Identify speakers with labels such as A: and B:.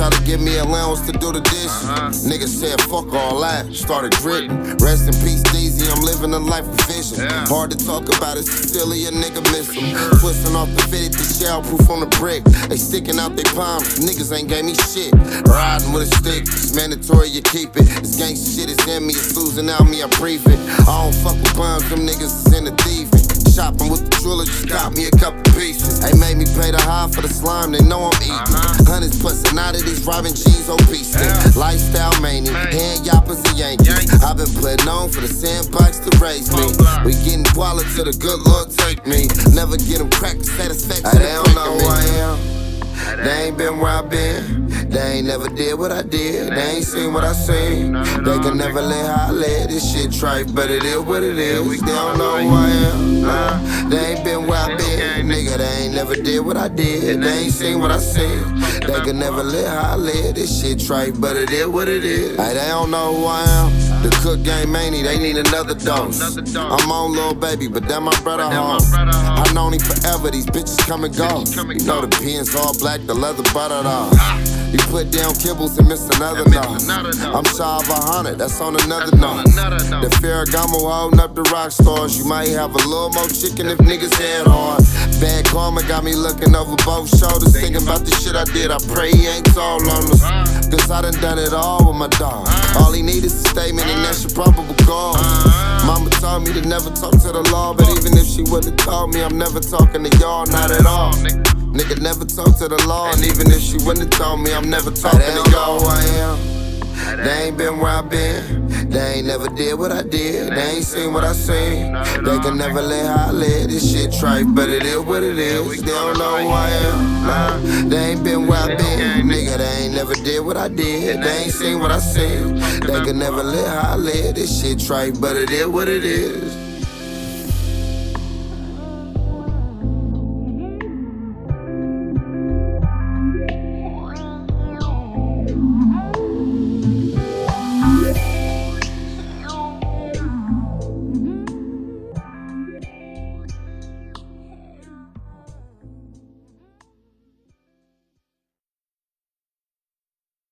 A: try to give me allowance to do the dishes. Niggas said fuck all that, started gritting. Rest in peace, Deezy, I'm living a life of vision. Hard to talk about it, silly a nigga miss them. Twisting off the 50, shell proof on the brick. They sticking out they palms, niggas ain't gave me shit. Riding with a stick, it's mandatory you keep it. This gangsta shit is in me, it's losing out me, I breathe it. I don't fuck with bums, them niggas is in the thieving. Shopping with the jeweler, just got me a couple pieces. They made me pay the high for the slime, they know I'm eating. Hundreds plus these robbing G's, obese. Lifestyle mania, hand yappers and Yankees. I've been putting on for the sandbox to raise me. We getting quality till the good Lord take me. Never get them cracked satisfaction. They don't know who I am. They ain't been where I been. They ain't never did what I did. They ain't seen what I seen. They can never let how I live. This shit trite, but it is what it is. They don't know who I am. They ain't been where I been. Nigga, they ain't never did what I did. They ain't seen what I seen. They can never let how I live. This shit trite, but it is what it is. Hey, they don't know who I am. The cook game mania, they need another dose. I'm on Lil Baby, but that my brother home. I known him forever, these bitches come and go. You know the pins all black, the leather buttered off. You put down kibbles and miss another note. I'm shy of 100, that's on another note. The Ferragamo holding up the rock stars. You might have a little more chicken if niggas head hard. Bad karma got me looking over both shoulders, thinking about the shit I did. I pray he ain't tall on us, cause I done it all with my dog. All he need is a statement and that's your probable cause. Mama told me to never talk to the law, but even if she would've told me, I'm never talking to y'all, not at all. Nigga never talk to the law, and even if she wouldn't have told me, I'm never talking to y'all. Who I am. They ain't been where I been. They ain't never did what I did. They ain't seen what I seen. They can never let how I live. This shit trite, but it is what it is. They don't know who I am. They ain't been where I been. Nigga, they ain't never did what I did. They ain't seen what I seen. They can never let how I live. This shit trite, but it is what it is.